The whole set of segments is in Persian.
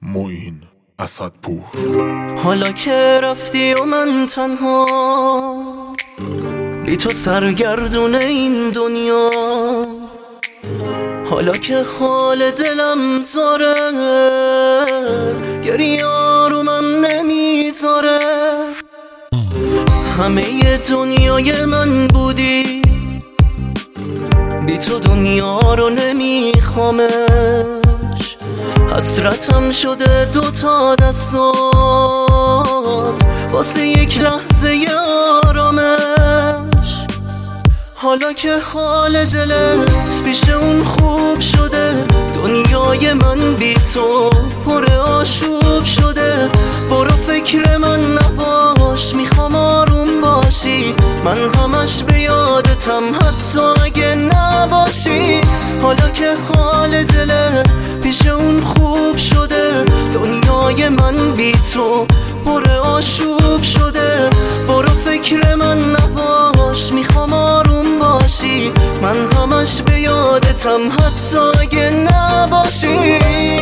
معین اسدپور. حالا که رفتی و من تنها بی تو سرگردون این دنیا، حالا که حال دلم زاره گریه آرومم نمیذاره، همه دنیای من بودی، بی تو دنیا رو نمیخوامش، حسرتم شده دوتا دستات واسه یک لحظه آرامش. حالا که حال دلت پیش اون خوب شده، دنیای من بی تو پر آشوب شده، برو فکر من نباش، میخوام آروم باشی، من همش به یادتم حتی اگه نباشی. حالا که حال دلت پیش اون خوب شده، دنیای من بی تو پر آشوب شده، برو فکر من نباش، میخوام آروم باشی، من همش به یادتم حتی اگه نباشی.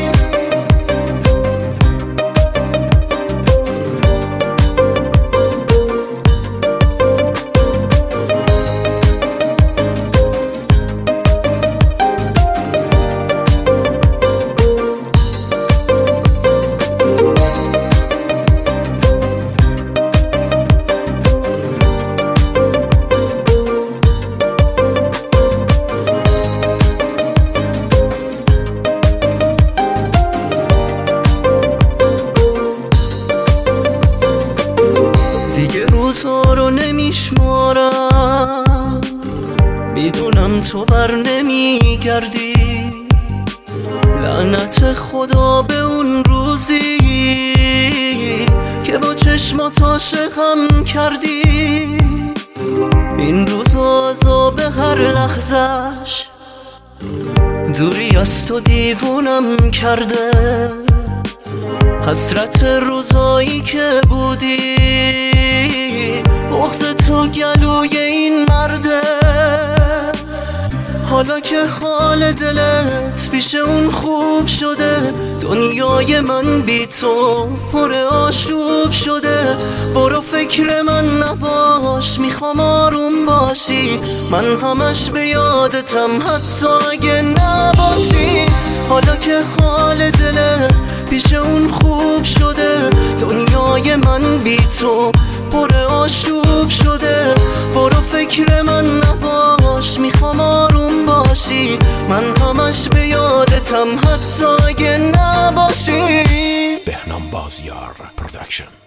روزا رو نمیشمارم، میدونم تو بر نمیگردی، لعنت خدا به اون روزی که با چشمات عاشقم کردی. این روزا عذاب هر لحظش، دوری از تو دیوونم کرده، حسرت روزایی که بودی، بغض تو گلوی این مرده. حالا که حال دلت پیش اون خوب شده، دنیای من بی تو پر آشوب شده، برو فکر من نباش، میخوام آروم باشی، من همش به یادتم حتی اگه نباشی. حالا که حال دلت پیش اون خوب شده، دنیای من بی تو پر آشوب شده، برو فکر من نباش، میخوام آروم باشی، من همش به یادتم حتی اگه نباشی. بهنام بازیار پروداکشن.